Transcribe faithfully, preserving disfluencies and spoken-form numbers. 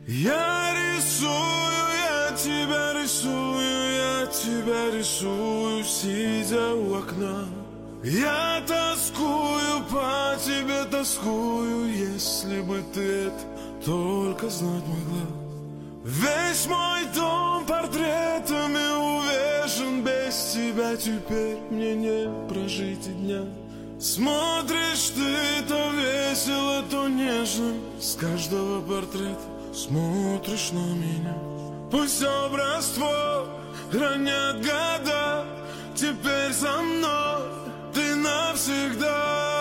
Я рисую, я тебя рисую, я тебя рисую, сидя у окна. Я тоскую, по тебе тоскую, если бы ты это только знать могла. Весь мой дом портретами увешан, без тебя теперь мне не прожить и дня. Смотришь ты то весело, то нежно, с каждого портрета смотришь на меня. Пусть образ твой хранят года, теперь со мной ты навсегда.